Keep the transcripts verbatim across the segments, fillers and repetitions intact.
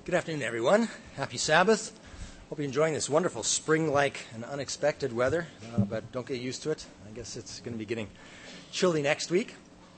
Good afternoon, everyone. Happy Sabbath. Hope you're enjoying this wonderful spring-like and unexpected weather, uh, but don't get used to it. I guess it's going to be getting chilly next week.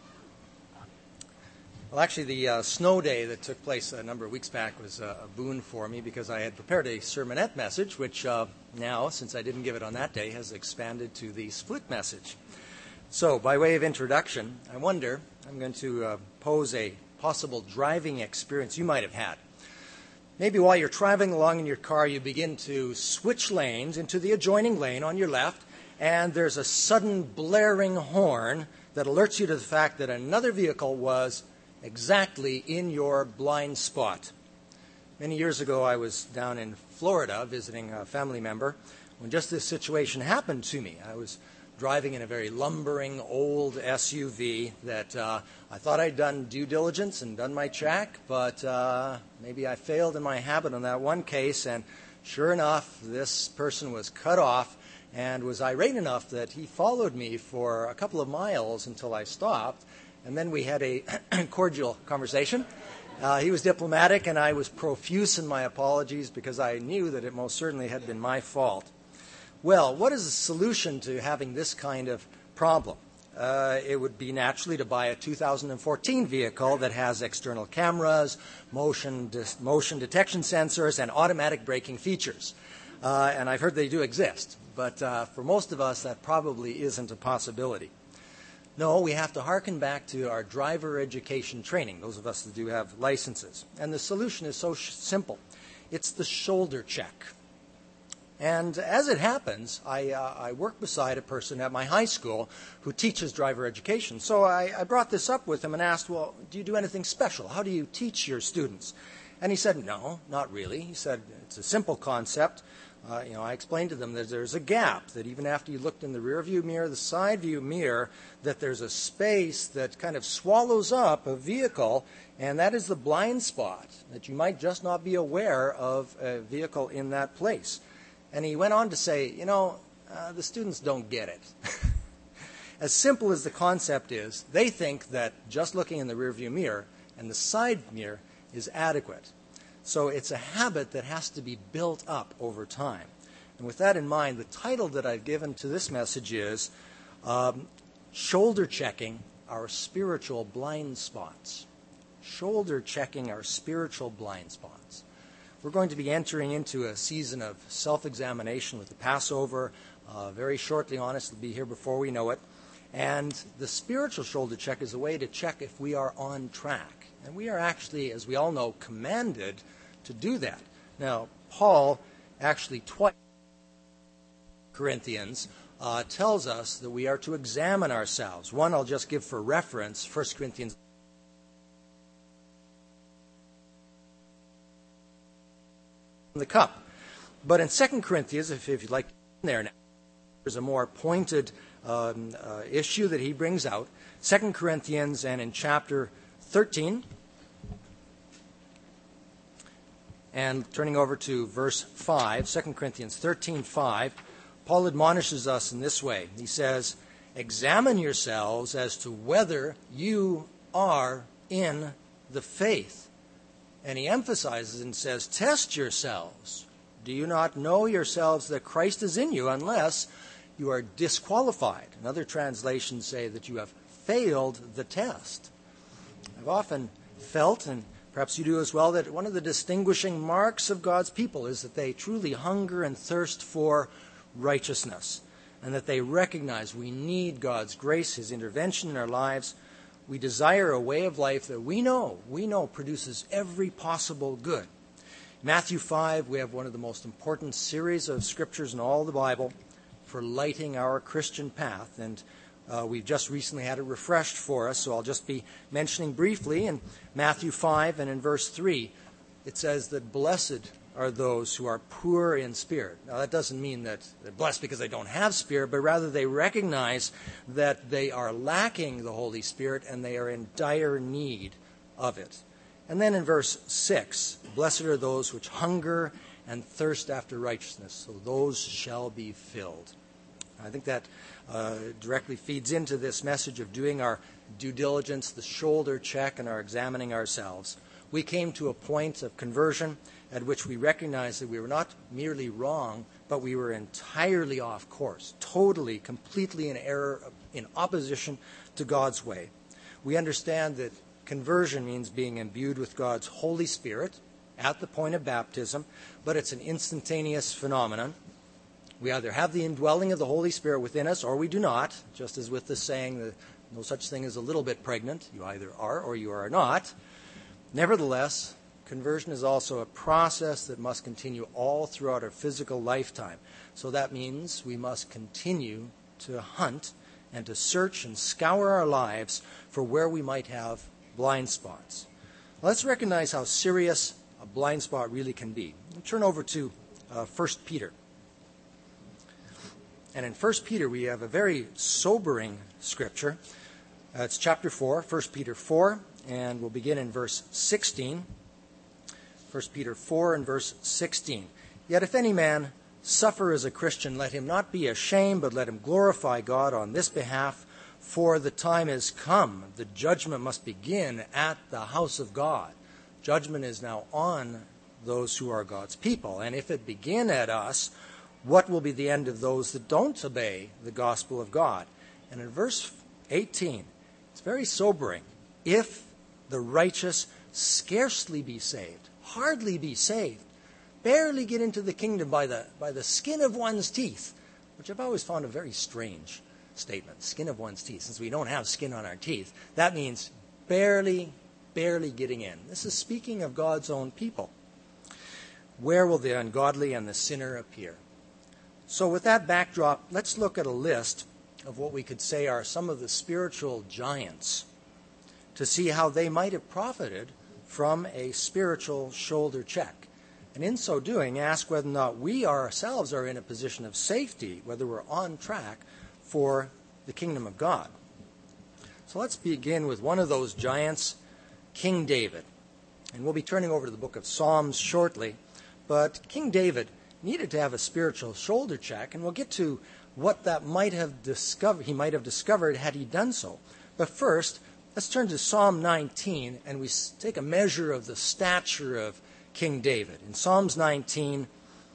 Well, actually, the uh, snow day that took place a number of weeks back was uh, a boon for me because I had prepared a sermonette message, which uh, now, since I didn't give it on that day, has expanded to the split message. So, by way of introduction, I wonder, I'm going to uh, pose a possible driving experience you might have had. Maybe while you're traveling along in your car, you begin to switch lanes into the adjoining lane on your left, and there's a sudden blaring horn that alerts you to the fact that another vehicle was exactly in your blind spot. Many years ago, I was down in Florida visiting a family member when just this situation happened to me. I was driving in a very lumbering old S U V that uh, I thought I'd done due diligence and done my check, but uh, maybe I failed in my habit on that one case, and sure enough, this person was cut off and was irate enough that he followed me for a couple of miles until I stopped, and then we had a cordial conversation. Uh, he was diplomatic, and I was profuse in my apologies because I knew that it most certainly had been my fault. Well, what is the solution to having this kind of problem? Uh, it would be naturally to buy a two thousand fourteen vehicle that has external cameras, motion dis- motion detection sensors, and automatic braking features. Uh, and I've heard they do exist, but uh, for most of us, that probably isn't a possibility. No, we have to hearken back to our driver education training, those of us that do have licenses. And the solution is so sh- simple. It's the shoulder check. And as it happens, I, uh, I work beside a person at my high school who teaches driver education. So I, I brought this up with him and asked, well, do you do anything special? How do you teach your students? And he said, no, not really. He said, it's a simple concept. Uh, you know, I explained to them that there's a gap, that even after you looked in the rear view mirror, the side view mirror, that there's a space that kind of swallows up a vehicle, and that is the blind spot, that you might just not be aware of a vehicle in that place. And he went on to say, you know, uh, the students don't get it. As simple as the concept is, they think that just looking in the rearview mirror and the side mirror is adequate. So it's a habit that has to be built up over time. And with that in mind, the title that I've given to this message is um, Shoulder Checking Our Spiritual Blind Spots. Shoulder Checking Our Spiritual Blind Spots. We're going to be entering into a season of self-examination with the Passover. Uh, very shortly on us, it'll be here before we know it. And the spiritual shoulder check is a way to check if we are on track. And we are actually, as we all know, commanded to do that. Now, Paul actually twice in Corinthians uh, tells us that we are to examine ourselves. One I'll just give for reference, First Corinthians the cup. But in Second Corinthians, if, if you'd like to in there now, there's a more pointed um, uh, issue that he brings out. Second Corinthians and in chapter thirteen, and turning over to verse five, Second Corinthians thirteen five, Paul admonishes us in this way. He says, examine yourselves as to whether you are in the faith. And he emphasizes and says, test yourselves. Do you not know yourselves that Christ is in you unless you are disqualified? And other translations say that you have failed the test. I've often felt, and perhaps you do as well, that one of the distinguishing marks of God's people is that they truly hunger and thirst for righteousness, and that they recognize we need God's grace, His intervention in our lives. We desire a way of life that we know, we know produces every possible good. Matthew five, we have one of the most important series of scriptures in all the Bible for lighting our Christian path. And uh, we've just recently had it refreshed for us, so I'll just be mentioning briefly. In Matthew five and in verse three, it says that blessed are those who are poor in spirit. Now, that doesn't mean that they're blessed because they don't have spirit, but rather they recognize that they are lacking the Holy Spirit and they are in dire need of it. And then in verse six, blessed are those which hunger and thirst after righteousness, so those shall be filled. I think that uh, directly feeds into this message of doing our due diligence, the shoulder check, and our examining ourselves. we came to a point of conversion at which we recognized that we were not merely wrong, but we were entirely off course, totally, completely in error, in opposition to God's way. We understand that conversion means being imbued with God's Holy Spirit at the point of baptism, but it's an instantaneous phenomenon. We either have the indwelling of the Holy Spirit within us or we do not, just as with the saying that no such thing as a little bit pregnant. You either are or you are not. Nevertheless, conversion is also a process that must continue all throughout our physical lifetime. So that means we must continue to hunt and to search and scour our lives for where we might have blind spots. Let's recognize how serious a blind spot really can be. We'll turn over to uh, First Peter. And in First Peter, we have a very sobering scripture. Uh, it's chapter four, First Peter four, and we'll begin in verse sixteen. First Peter four and verse sixteen. Yet if any man suffer as a Christian, let him not be ashamed, but let him glorify God on this behalf, for the time is come. The judgment must begin at the house of God. Judgment is now on those who are God's people. And if it begin at us, what will be the end of those that don't obey the gospel of God? And in verse eighteen, it's very sobering. If the righteous scarcely be saved, hardly be saved, barely get into the kingdom by the by the skin of one's teeth, which I've always found a very strange statement, skin of one's teeth. Since we don't have skin on our teeth, that means barely, barely getting in. This is speaking of God's own people. Where will the ungodly and the sinner appear? So with that backdrop, let's look at a list of what we could say are some of the spiritual giants to see how they might have profited from a spiritual shoulder check. And in so doing, ask whether or not we ourselves are in a position of safety, whether we're on track for the kingdom of God. So let's begin with one of those giants, King David. And we'll be turning over to the book of Psalms shortly. But King David needed to have a spiritual shoulder check, and we'll get to what that might have discovered, he might have discovered had he done so. But first, let's turn to Psalm nineteen, and we take a measure of the stature of King David. In Psalms nineteen,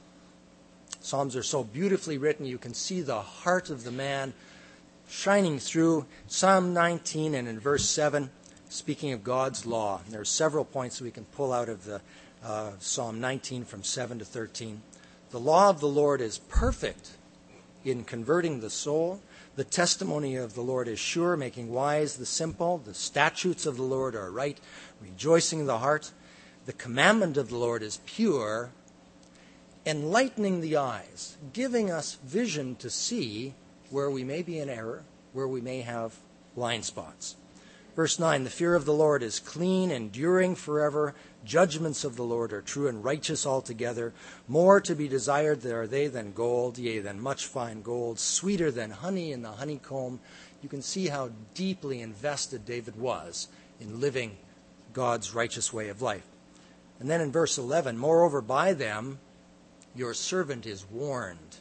Psalms are so beautifully written, you can see the heart of the man shining through. Psalm nineteen and in verse seven, speaking of God's law. There are several points we can pull out of the uh, Psalm nineteen from seven to thirteen. The law of the Lord is perfect in converting the soul. The testimony of the Lord is sure, making wise the simple. The statutes of the Lord are right, rejoicing the heart. The commandment of the Lord is pure, enlightening the eyes, giving us vision to see where we may be in error, where we may have blind spots. Verse nine, the fear of the Lord is clean, enduring forever. Judgments of the Lord are true and righteous altogether. More to be desired are they than gold, yea, than much fine gold, sweeter than honey in the honeycomb. You can see how deeply invested David was in living God's righteous way of life. And then in verse eleven, moreover by them your servant is warned,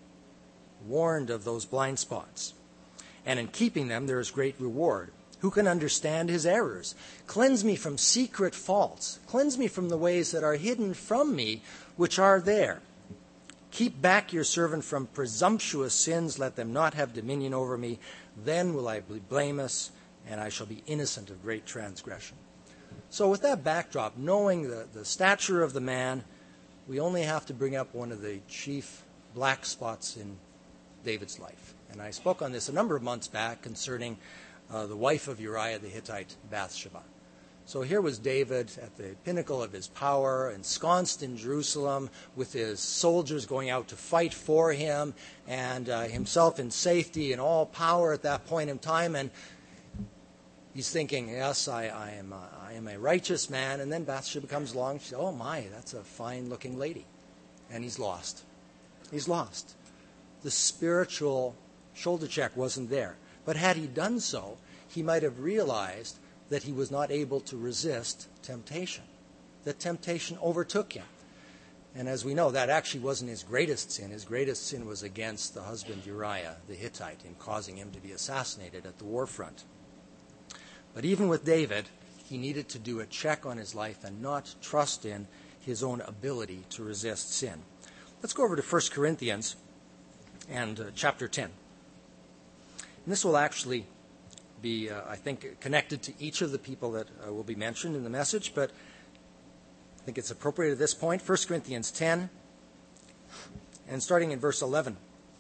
warned of those blind spots. And in keeping them there is great reward. Who can understand his errors? Cleanse me from secret faults. Cleanse me from the ways that are hidden from me, which are there. Keep back your servant from presumptuous sins. Let them not have dominion over me. Then will I be blameless, and I shall be innocent of great transgression. So with that backdrop, knowing the, the stature of the man, we only have to bring up one of the chief black spots in David's life. And I spoke on this a number of months back concerning uh, the wife of Uriah the Hittite, Bathsheba. So here was David at the pinnacle of his power, ensconced in Jerusalem, with his soldiers going out to fight for him, and uh, himself in safety and all power at that point in time. And he's thinking, yes, I, I am a, I am a righteous man. And then Bathsheba comes along. She says, oh my, that's a fine-looking lady. And he's lost. He's lost. The spiritual shoulder check wasn't there. But had he done so, he might have realized that he was not able to resist temptation. That temptation overtook him. And as we know, that actually wasn't his greatest sin. His greatest sin was against the husband Uriah the Hittite in causing him to be assassinated at the war front. But even with David, He needed to do a check on his life and not trust in his own ability to resist sin. Let's go over to First Corinthians and uh, chapter ten. And this will actually be, uh, I think, connected to each of the people that uh, will be mentioned in the message, but I think it's appropriate at this point. First Corinthians ten, and starting in verse eleven.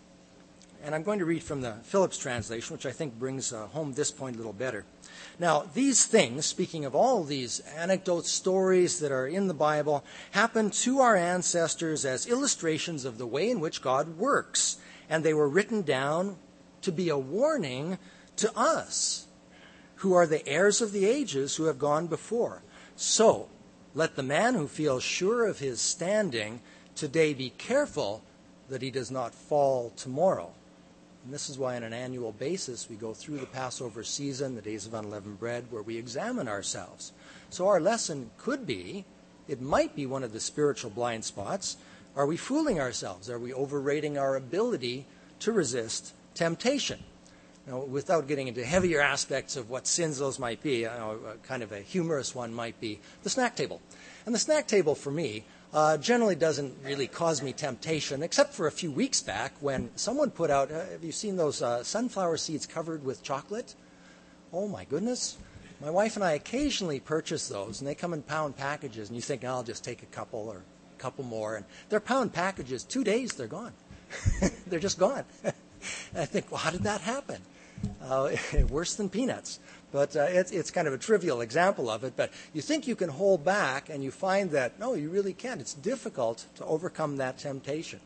And I'm going to read from the Phillips translation, which I think brings uh, home this point a little better. Now, these things, speaking of all these anecdotes, stories that are in the Bible, happened to our ancestors as illustrations of the way in which God works. And they were written down to be a warning to us, who are the heirs of the ages who have gone before. So, let the man who feels sure of his standing today be careful that he does not fall tomorrow. And this is why on an annual basis we go through the Passover season, the days of unleavened bread, where we examine ourselves. So our lesson could be, it might be one of the spiritual blind spots. Are we fooling ourselves? Are we overrating our ability to resist temptation? Now, without getting into heavier aspects of what sins those might be, you know, kind of a humorous one might be the snack table. And the snack table for me uh, generally doesn't really cause me temptation, except for a few weeks back when someone put out, uh, have you seen those uh, sunflower seeds covered with chocolate? Oh my goodness. My wife and I occasionally purchase those, and they come in pound packages, and you think, oh, I'll just take a couple or a couple more. And they're pound packages. Two days, they're gone. They're just gone. And I think, well, how did that happen? Uh, worse than peanuts. But uh, it's, it's kind of a trivial example of it. But you think you can hold back, and you find that, no, you really can't. It's difficult to overcome that temptation.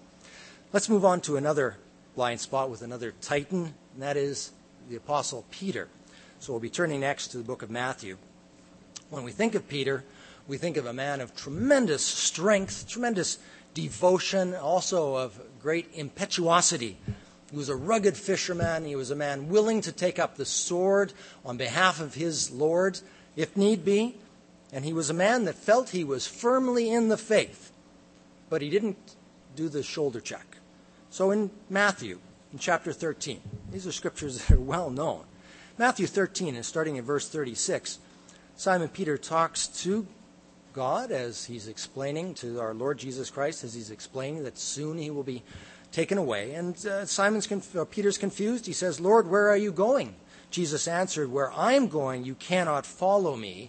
Let's move on to another blind spot with another titan, and that is the Apostle Peter. So we'll be turning next to the book of Matthew. When we think of Peter, we think of a man of tremendous strength, tremendous devotion, also of great impetuosity. He was a rugged fisherman. He was a man willing to take up the sword on behalf of his Lord, if need be. And he was a man that felt he was firmly in the faith, but he didn't do the shoulder check. So in Matthew, in chapter thirteen, these are scriptures that are well known. Matthew thirteen, and starting in verse thirty-six, Simon Peter talks to God as he's explaining to our Lord Jesus Christ, as he's explaining that soon he will be taken away. And uh, Simon's conf- uh, Peter's confused. He says, Lord, where are you going? Jesus answered, where I'm going, you cannot follow me,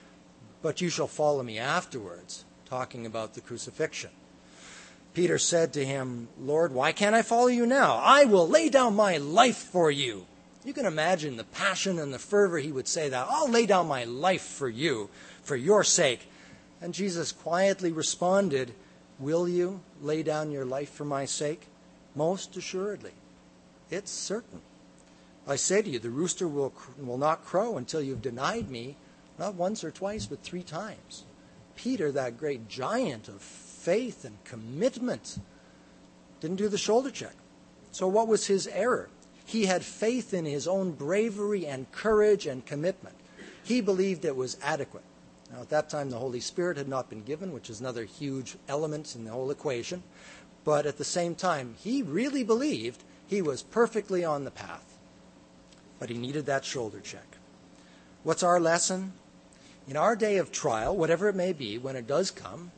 but you shall follow me afterwards, talking about the crucifixion. Peter said to him, Lord, why can't I follow you now? I will lay down my life for you. You can imagine the passion and the fervor he would say that. I'll lay down my life for you, for your sake. And Jesus quietly responded, will you lay down your life for my sake? Most assuredly. It's certain. I say to you, the rooster will, will not crow until you've denied me, not once or twice, but three times. Peter, that great giant of faith and commitment, didn't do the shoulder check. So what was his error? He had faith in his own bravery and courage and commitment. He believed it was adequate. Now, at that time, the Holy Spirit had not been given, which is another huge element in the whole equation. But at the same time, he really believed he was perfectly on the path. But he needed that shoulder check. What's our lesson? In our day of trial, whatever it may be, when it does come,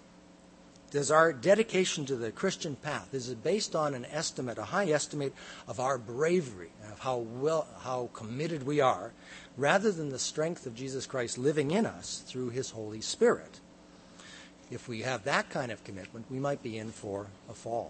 does our dedication to the Christian path, is it based on an estimate, a high estimate of our bravery, of how well, how committed we are, rather than the strength of Jesus Christ living in us through his Holy Spirit? If we have that kind of commitment, we might be in for a fall.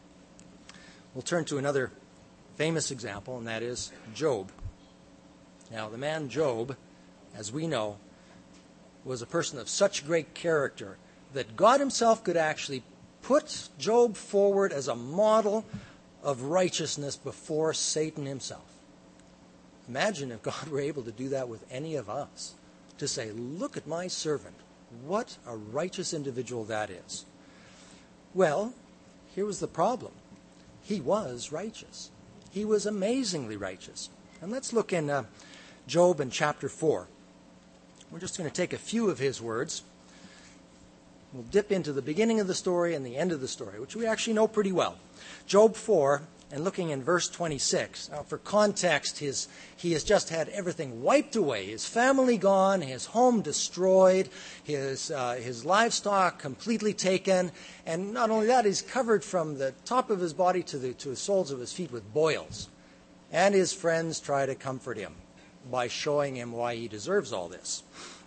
We'll turn to another famous example, and that is Job. Now, the man Job, as we know, was a person of such great character that God himself could actually put Job forward as a model of righteousness before Satan himself. Imagine if God were able to do that with any of us, to say, look at my servant. What a righteous individual that is. Well, here was the problem. He was righteous. He was amazingly righteous. And let's look in uh, Job in chapter four. We're just going to take a few of his words. We'll dip into the beginning of the story and the end of the story, which we actually know pretty well. Job four, and looking in verse twenty-six. Now, for context, his, he has just had everything wiped away. His family gone, his home destroyed, his, uh, his livestock completely taken. And not only that, he's covered from the top of his body to the, to the soles of his feet with boils. And his friends try to comfort him by showing him why he deserves all this.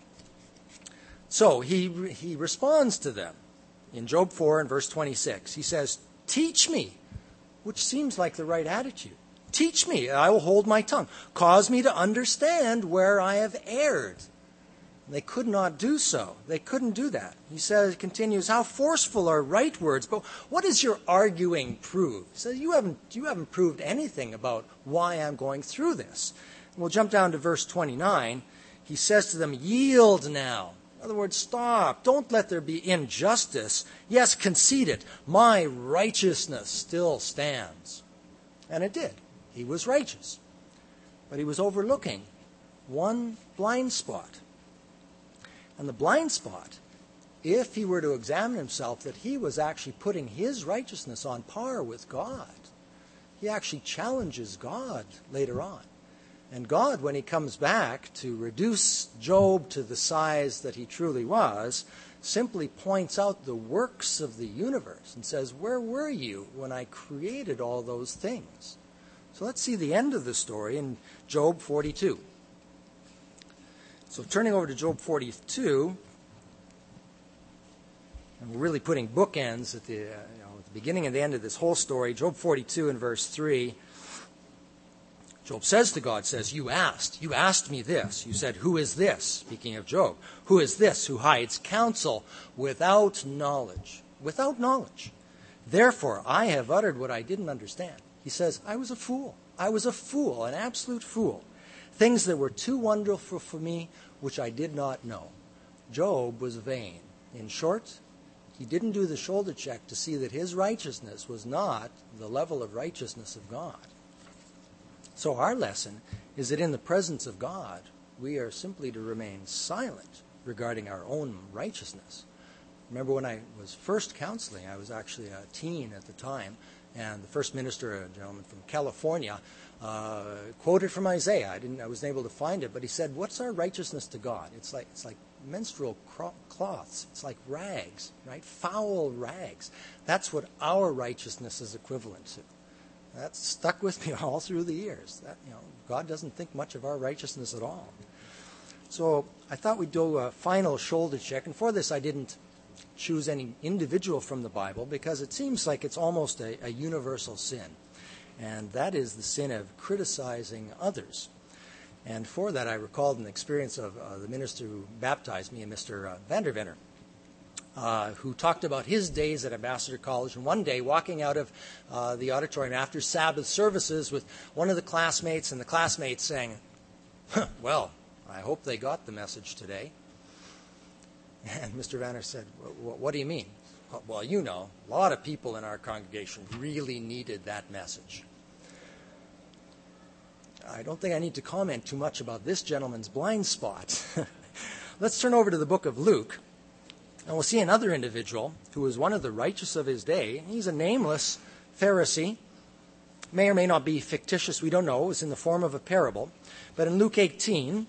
So he, he responds to them in Job four and verse twenty-six. He says, "Teach me," which seems like the right attitude. "Teach me, I will hold my tongue. Cause me to understand where I have erred." They could not do so. They couldn't do that. He says, continues, "How forceful are right words, but what does your arguing prove?" He says, you haven't, you haven't proved anything about why I'm going through this. And we'll jump down to verse twenty-nine. He says to them, "Yield now." In other words, stop. Don't let there be injustice. Yes, concede it. My righteousness still stands. And it did. He was righteous. But he was overlooking one blind spot. And the blind spot, if he were to examine himself, that he was actually putting his righteousness on par with God. He actually challenges God later on. And God, when he comes back to reduce Job to the size that he truly was, simply points out the works of the universe and says, "Where were you when I created all those things?" So let's see the end of the story in Job forty-two. So turning over to Job forty-two, and we're really putting bookends at the, uh, you know, at the beginning and the end of this whole story. Job forty-two and verse three. Job says to God, says, "You asked, you asked me this. You said, 'Who is this?'" Speaking of Job. "Who is this who hides counsel without knowledge?" Without knowledge. "Therefore, I have uttered what I didn't understand." He says, I was a fool. I was a fool, an absolute fool. Things that were too wonderful for me, which I did not know. Job was vain. In short, he didn't do the shoulder check to see that his righteousness was not the level of righteousness of God. So our lesson is that in the presence of God, we are simply to remain silent regarding our own righteousness. Remember when I was first counseling, I was actually a teen at the time, and the first minister, a gentleman from California, uh, quoted from Isaiah. I didn't, I wasn't able to find it, but he said, "What's our righteousness to God? It's like it's like menstrual cloths. It's like rags, right? Foul rags. That's what our righteousness is equivalent to." That stuck with me all through the years. That, you know, God doesn't think much of our righteousness at all. So I thought we'd do a final shoulder check. And for this, I didn't choose any individual from the Bible because it seems like it's almost a, a universal sin. And that is the sin of criticizing others. And for that, I recalled an experience of uh, the minister who baptized me, Mister Uh, Vandervenner. Uh, who talked about his days at Ambassador College, and one day walking out of uh, the auditorium after Sabbath services with one of the classmates, and the classmates saying, huh, "Well, I hope they got the message today." And Mister Vanner said, "What do you mean?" "Well, you know, a lot of people in our congregation really needed that message." I don't think I need to comment too much about this gentleman's blind spot. Let's turn over to the book of Luke. And we'll see another individual who was one of the righteous of his day. He's a nameless Pharisee. May or may not be fictitious, we don't know. It was in the form of a parable. But in Luke eighteen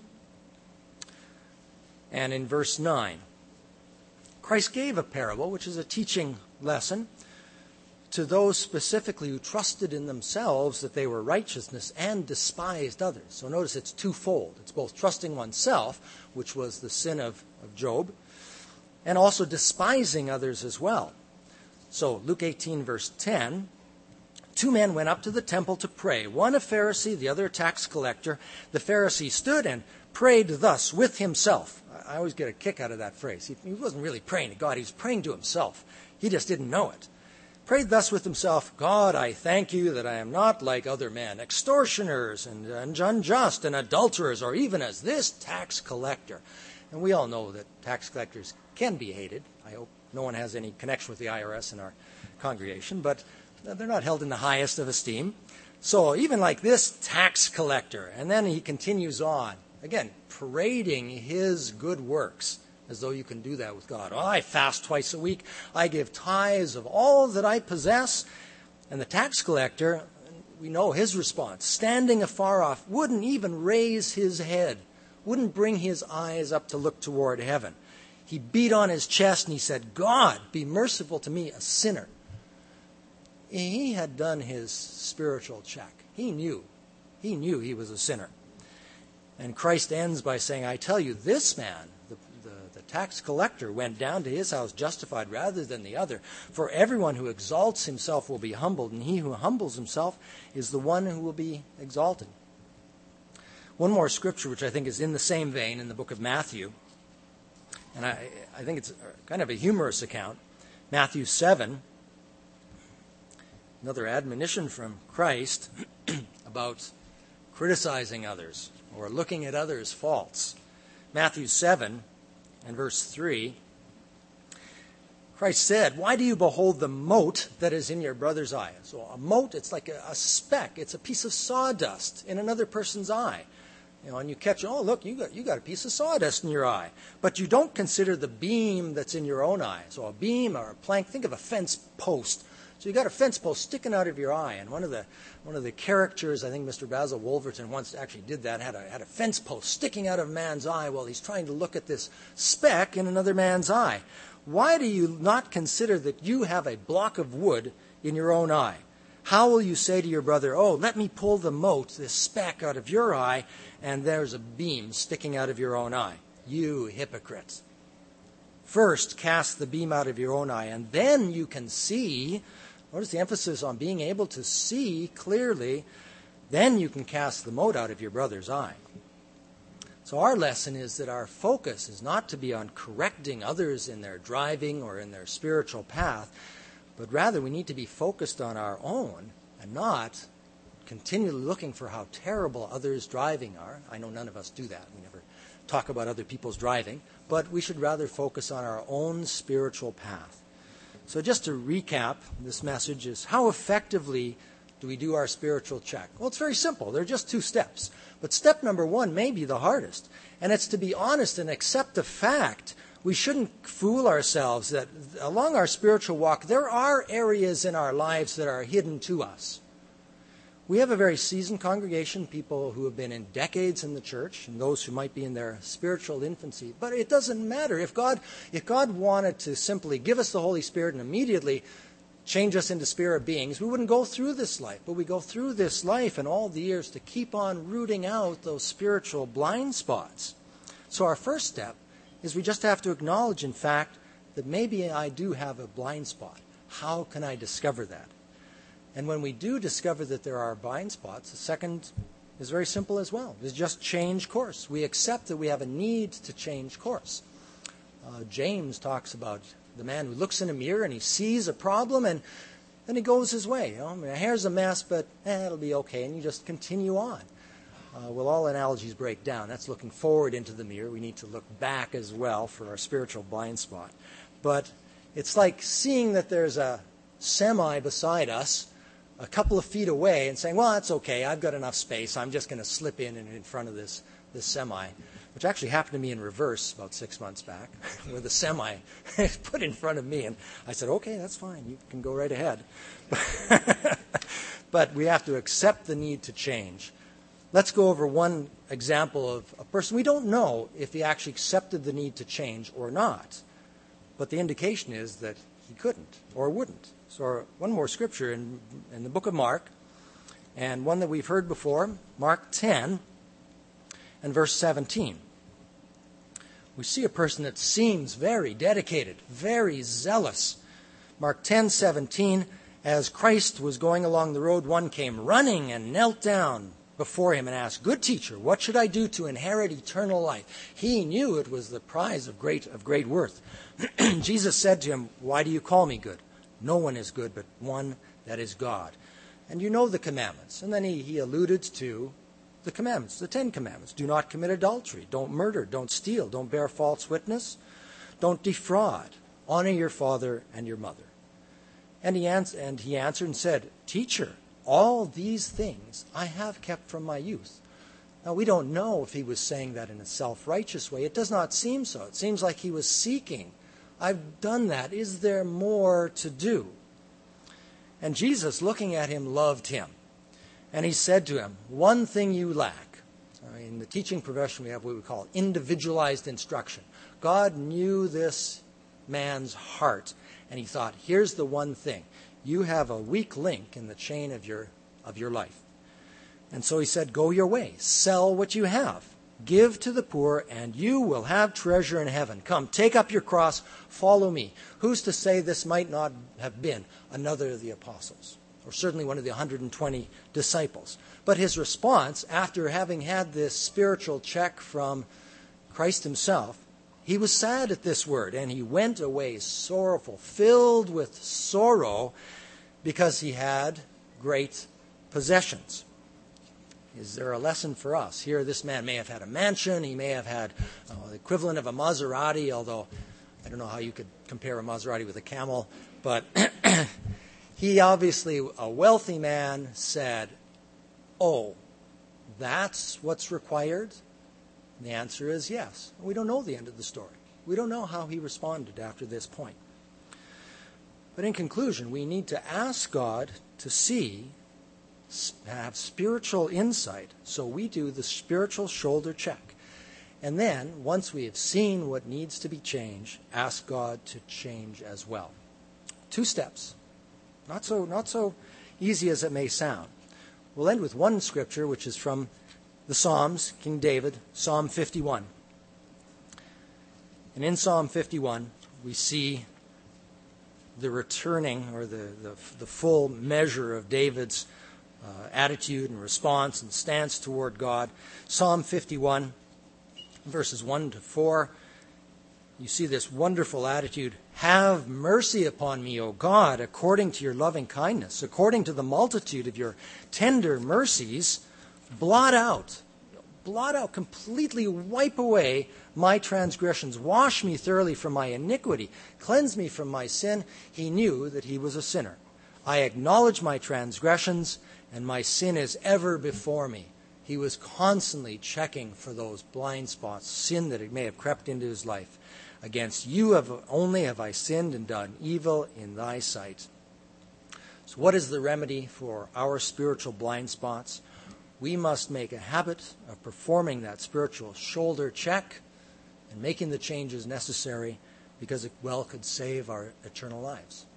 and in verse nine, Christ gave a parable, which is a teaching lesson, to those specifically who trusted in themselves that they were righteousness and despised others. So notice it's twofold. It's both trusting oneself, which was the sin of, of Job, and also despising others as well. So Luke eighteen, verse ten, two men went up to the temple to pray, one a Pharisee, the other a tax collector. The Pharisee stood and prayed thus with himself. I always get a kick out of that phrase. He, he wasn't really praying to God. He was praying to himself. He just didn't know it. Prayed thus with himself, "God, I thank you that I am not like other men, extortioners and, and unjust and adulterers, or even as this tax collector." And we all know that tax collectors can be hated. I hope no one has any connection with the I R S in our congregation, but they're not held in the highest of esteem. So even like this tax collector, and then he continues on, again, parading his good works, as though you can do that with God. "Oh, I fast twice a week. I give tithes of all that I possess." And the tax collector, we know his response. Standing afar off, wouldn't even raise his head, wouldn't bring his eyes up to look toward heaven. He beat on his chest and he said, God, be merciful to me, a sinner. He had done his spiritual check. He knew. He knew he was a sinner. And Christ ends by saying, I tell you, this man, the, the, the tax collector, went down to his house justified rather than the other. For everyone who exalts himself will be humbled, and he who humbles himself is the one who will be exalted. One more scripture, which I think is in the same vein, in the book of Matthew. And I, I think it's kind of a humorous account. Matthew seven, another admonition from Christ about criticizing others or looking at others' faults. Matthew seven and verse three, Christ said, why do you behold the mote that is in your brother's eye? So a mote, it's like a, a speck. It's a piece of sawdust in another person's eye. You know, and you catch, oh, look, you got you got a piece of sawdust in your eye. But you don't consider the beam that's in your own eye. So a beam or a plank, think of a fence post. So you got a fence post sticking out of your eye. And one of the one of the characters, I think Mister Basil Wolverton once actually did that, had a, had a fence post sticking out of a man's eye while he's trying to look at this speck in another man's eye. Why do you not consider that you have a block of wood in your own eye? How will you say to your brother, oh, let me pull the mote, this speck, out of your eye, and there's a beam sticking out of your own eye? You hypocrites. First, cast the beam out of your own eye, and then you can see. Notice the emphasis on being able to see clearly. Then you can cast the mote out of your brother's eye. So our lesson is that our focus is not to be on correcting others in their driving or in their spiritual path, but rather we need to be focused on our own and not continually looking for how terrible others' driving are. I know none of us do that. We never talk about other people's driving. But we should rather focus on our own spiritual path. So just to recap, this message is, how effectively do we do our spiritual check? Well, it's very simple. There are just two steps. But step number one may be the hardest. And it's to be honest and accept the fact. We shouldn't fool ourselves that along our spiritual walk, there are areas in our lives that are hidden to us. We have a very seasoned congregation, people who have been in decades in the church, and those who might be in their spiritual infancy. But it doesn't matter. If God, if God wanted to simply give us the Holy Spirit and immediately change us into spirit beings, we wouldn't go through this life. But we go through this life and all the years to keep on rooting out those spiritual blind spots. So our first step is we just have to acknowledge, in fact, that maybe I do have a blind spot. How can I discover that? And when we do discover that there are blind spots, the second is very simple as well. It's just change course. We accept that we have a need to change course. Uh, James talks about the man who looks in a mirror and he sees a problem and then he goes his way. You know, I mean, my hair's a mess, but eh, it'll be okay. And you just continue on. Uh, well, all analogies break down. That's looking forward into the mirror. We need to look back as well for our spiritual blind spot. But it's like seeing that there's a semi beside us a couple of feet away and saying, well, that's okay. I've got enough space. I'm just going to slip in and in front of this, this semi, which actually happened to me in reverse about six months back, where the semi put in front of me. And I said, okay, that's fine. You can go right ahead. But we have to accept the need to change. Let's go over one example of a person we don't know if he actually accepted the need to change or not. But the indication is that he couldn't or wouldn't. So one more scripture in, in the book of Mark, and one that we've heard before, Mark ten and verse seventeen. We see a person that seems very dedicated, very zealous. Mark ten seventeen, as Christ was going along the road, one came running and knelt down before him and asked, good teacher, what should I do to inherit eternal life? He knew it was the prize of great, of great worth. Jesus said to him, why do you call me good? No one is good but one, that is God. And you know the commandments. And then he, he alluded to the commandments, the Ten Commandments. Do not commit adultery. Don't murder. Don't steal. Don't bear false witness. Don't defraud. Honor your father and your mother. And he, ans- and he answered and said, Teacher, all these things I have kept from my youth. Now, we don't know if he was saying that in a self-righteous way. It does not seem so. It seems like he was seeking. I've done that. Is there more to do? And Jesus, looking at him, loved him. And he said to him, one thing you lack. In the teaching profession, we have what we call individualized instruction. God knew this man's heart, and he thought, here's the one thing. You have a weak link in the chain of your, of your life. And so he said, go your way. Sell what you have. Give to the poor, and you will have treasure in heaven. Come, take up your cross, follow me. Who's to say this might not have been another of the apostles, or certainly one of the one hundred twenty disciples? But his response, after having had this spiritual check from Christ himself, he was sad at this word, and he went away sorrowful, filled with sorrow, because he had great possessions. Is there a lesson for us? Here, this man may have had a mansion. He may have had uh, the equivalent of a Maserati, although I don't know how you could compare a Maserati with a camel. But he obviously, a wealthy man, said, oh, that's what's required? And the answer is yes. We don't know the end of the story. We don't know how he responded after this point. But in conclusion, we need to ask God to see, have spiritual insight, so we do the spiritual shoulder check. And then, once we have seen what needs to be changed, ask God to change as well. Two steps. Not so, not so easy as it may sound. We'll end with one scripture, which is from the Psalms, King David, Psalm fifty-one. And in Psalm fifty-one, we see the returning, or the, the, the full measure of David's uh, attitude and response and stance toward God. Psalm fifty-one, verses one to four. You see this wonderful attitude. Have mercy upon me, O God, according to your loving kindness, according to the multitude of your tender mercies. Blot out, blot out, completely wipe away my transgressions. Wash me thoroughly from my iniquity. Cleanse me from my sin. He knew that he was a sinner. I acknowledge my transgressions, and my sin is ever before me. He was constantly checking for those blind spots, sin that may have crept into his life. Against you have only have I sinned and done evil in thy sight. So what is the remedy for our spiritual blind spots? We must make a habit of performing that spiritual shoulder check and making the changes necessary, because it well could save our eternal lives.